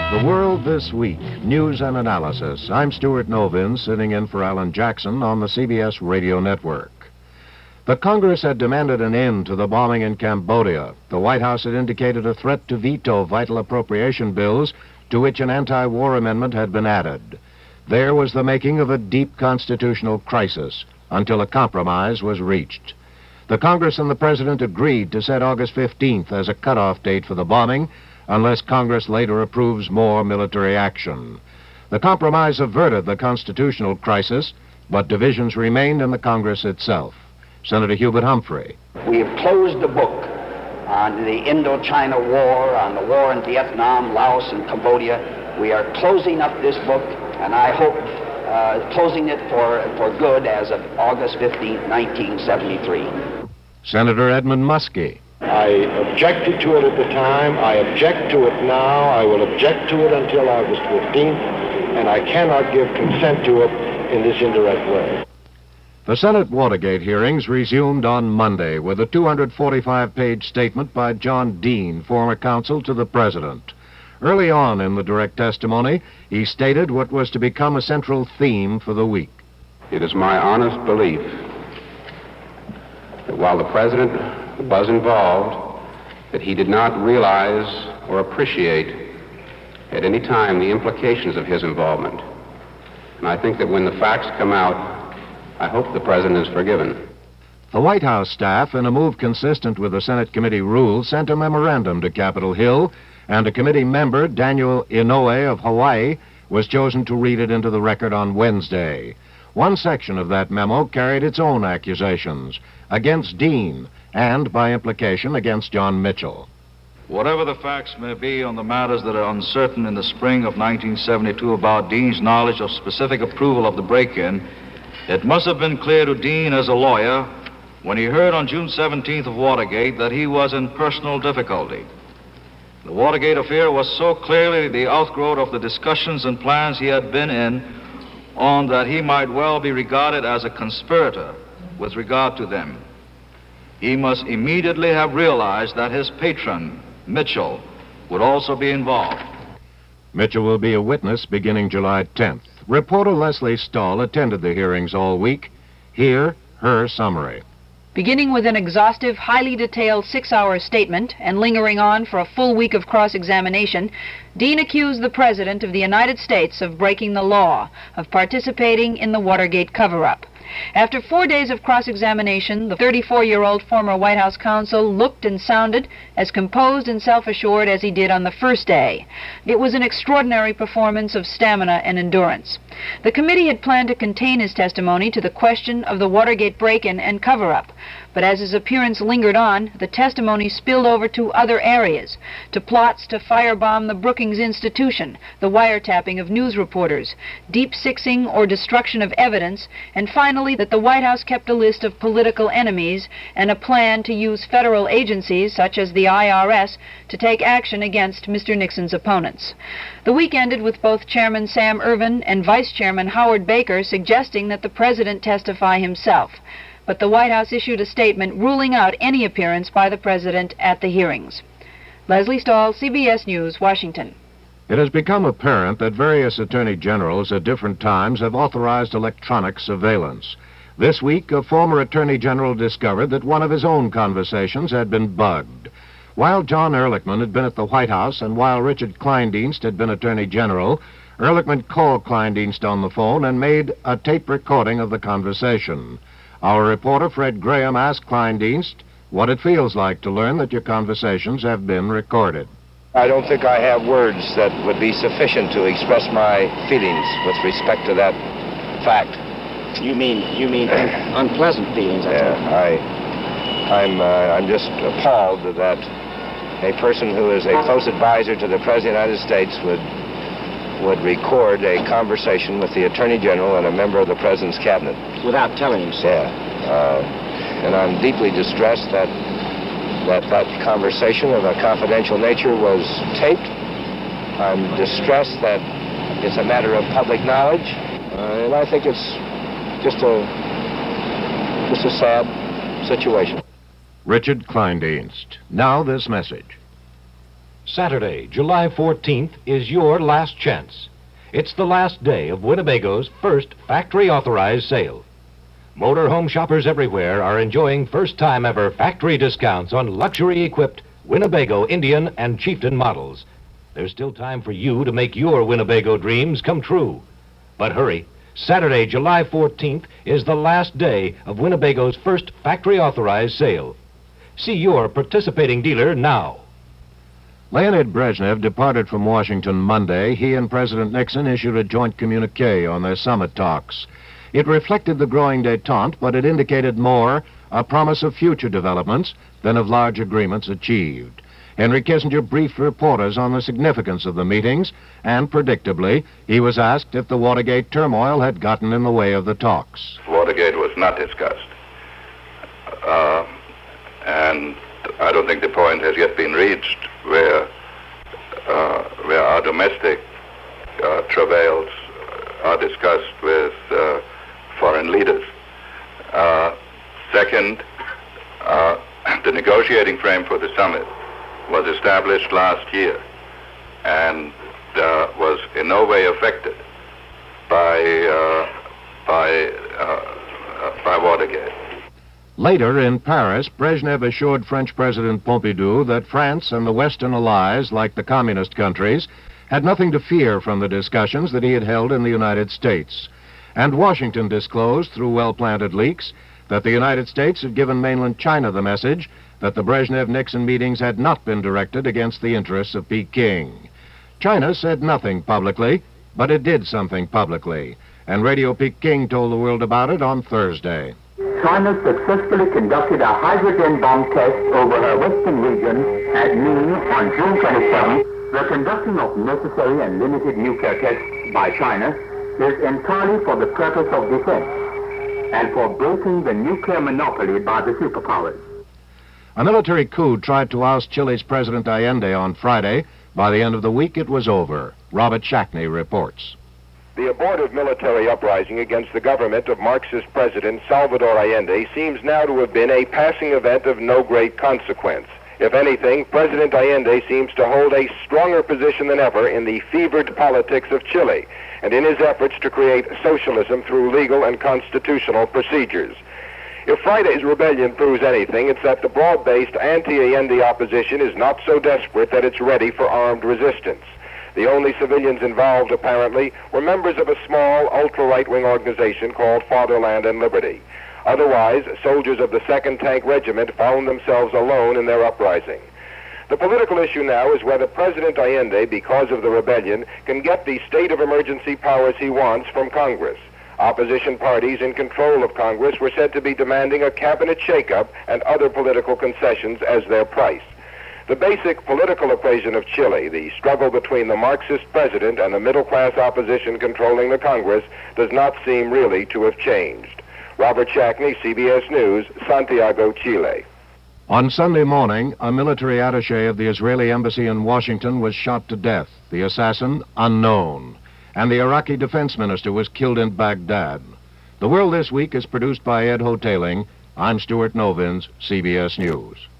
The World This Week, News and Analysis. I'm Stuart Novin, sitting in for Alan Jackson on the CBS Radio Network. The Congress had demanded an end to the bombing in Cambodia. The White House had indicated a threat to veto vital appropriation bills to which an anti-war amendment had been added. There was the making of a deep constitutional crisis until a compromise was reached. The Congress and the President agreed to set August 15th as a cutoff date for the bombing, unless Congress later approves more military action. The compromise averted the constitutional crisis, but divisions remained in the Congress itself. Senator Hubert Humphrey. We have closed the book on the Indochina War, on the war in Vietnam, Laos, and Cambodia. We are closing up this book, and I hope closing it for good as of August 15, 1973. Senator Edmund Muskie. I objected to it at the time. I object to it now. I will object to it until August 15th, and I cannot give consent to it in this indirect way. The Senate Watergate hearings resumed on Monday with a 245-page statement by John Dean, former counsel to the President. Early on in the direct testimony, he stated what was to become a central theme for the week. It is my honest belief that while the President was involved, that he did not realize or appreciate at any time the implications of his involvement. And I think that when the facts come out, I hope the President is forgiven. The White House staff, in a move consistent with the Senate committee rules, sent a memorandum to Capitol Hill, and a committee member, Daniel Inouye of Hawaii, was chosen to read it into the record on Wednesday. One section of that memo carried its own accusations against Dean and, by implication, against John Mitchell. Whatever the facts may be on the matters that are uncertain in the spring of 1972 about Dean's knowledge of specific approval of the break-in, it must have been clear to Dean as a lawyer when he heard on June 17th of Watergate that he was in personal difficulty. The Watergate affair was so clearly the outgrowth of the discussions and plans he had been in on that he might well be regarded as a conspirator with regard to them. He must immediately have realized that his patron, Mitchell, would also be involved. Mitchell will be a witness beginning July 10th. Reporter Leslie Stahl attended the hearings all week. Here, her summary. Beginning with an exhaustive, highly detailed 6-hour statement and lingering on for a full week of cross-examination, Dean accused the President of the United States of breaking the law, of participating in the Watergate cover-up. After 4 days of cross-examination, the 34-year-old former White House counsel looked and sounded as composed and self-assured as he did on the first day. It was an extraordinary performance of stamina and endurance. The committee had planned to contain his testimony to the question of the Watergate break-in and cover-up, but as his appearance lingered on, the testimony spilled over to other areas, to plots to firebomb the Brookings Institution, the wiretapping of news reporters, deep-sixing or destruction of evidence, and finally that the White House kept a list of political enemies and a plan to use federal agencies, such as the IRS, to take action against Mr. Nixon's opponents. The week ended with both Chairman Sam Ervin and Vice Chairman Howard Baker suggesting that the President testify himself. But the White House issued a statement ruling out any appearance by the President at the hearings. Leslie Stahl, CBS News, Washington. It has become apparent that various attorney generals at different times have authorized electronic surveillance. This week, a former attorney general discovered that one of his own conversations had been bugged. While John Ehrlichman had been at the White House and while Richard Kleindienst had been attorney general, Ehrlichman called Kleindienst on the phone and made a tape recording of the conversation. Our reporter, Fred Graham, asked Kleindienst what it feels like to learn that your conversations have been recorded. I don't think I have words that would be sufficient to express my feelings with respect to that fact. You mean unpleasant feelings? I'm just appalled that a person who is a close advisor to the President of the United States would record a conversation with the Attorney General and a member of the President's cabinet. Without telling him so. Yeah. And I'm deeply distressed that conversation of a confidential nature was taped. I'm distressed that it's a matter of public knowledge. And I think it's just a sad situation. Richard Kleindienst. Now this message. Saturday, July 14th, is your last chance. It's the last day of Winnebago's first factory-authorized sale. Motorhome shoppers everywhere are enjoying first-time ever factory discounts on luxury-equipped Winnebago Indian and Chieftain models. There's still time for you to make your Winnebago dreams come true. But hurry, Saturday, July 14th is the last day of Winnebago's first factory-authorized sale. See your participating dealer now. Leonid Brezhnev departed from Washington Monday. He and President Nixon issued a joint communique on their summit talks. It reflected the growing détente, but it indicated more a promise of future developments than of large agreements achieved. Henry Kissinger briefed reporters on the significance of the meetings, and predictably, he was asked if the Watergate turmoil had gotten in the way of the talks. Watergate was not discussed. And I don't think the point has yet been reached where our domestic travails are discussed with foreign leaders. Second, the negotiating frame for the summit was established last year and was in no way affected by Watergate. Later, in Paris, Brezhnev assured French President Pompidou that France and the Western allies, like the communist countries, had nothing to fear from the discussions that he had held in the United States. And Washington disclosed, through well-planted leaks, that the United States had given mainland China the message that the Brezhnev-Nixon meetings had not been directed against the interests of Peking. China said nothing publicly, but it did something publicly, and Radio Peking told the world about it on Thursday. China successfully conducted a hydrogen bomb test over her western region at noon on June 27. The conducting of necessary and limited nuclear tests by China is entirely for the purpose of defense and for breaking the nuclear monopoly by the superpowers. A military coup tried to oust Chile's President Allende on Friday. By the end of the week, it was over. Robert Shackney reports. The abortive military uprising against the government of Marxist President Salvador Allende seems now to have been a passing event of no great consequence. If anything, President Allende seems to hold a stronger position than ever in the fevered politics of Chile and in his efforts to create socialism through legal and constitutional procedures. If Friday's rebellion proves anything, it's that the broad-based anti-Allende opposition is not so desperate that it's ready for armed resistance. The only civilians involved, apparently, were members of a small, ultra-right-wing organization called Fatherland and Liberty. Otherwise, soldiers of the 2nd Tank Regiment found themselves alone in their uprising. The political issue now is whether President Allende, because of the rebellion, can get the state of emergency powers he wants from Congress. Opposition parties in control of Congress were said to be demanding a cabinet shakeup and other political concessions as their price. The basic political equation of Chile, the struggle between the Marxist president and the middle-class opposition controlling the Congress, does not seem really to have changed. Robert Shackney, CBS News, Santiago, Chile. On Sunday morning, a military attaché of the Israeli embassy in Washington was shot to death, the assassin unknown, and the Iraqi defense minister was killed in Baghdad. The World This Week is produced by Ed Hoteling. I'm Stuart Novins, CBS News.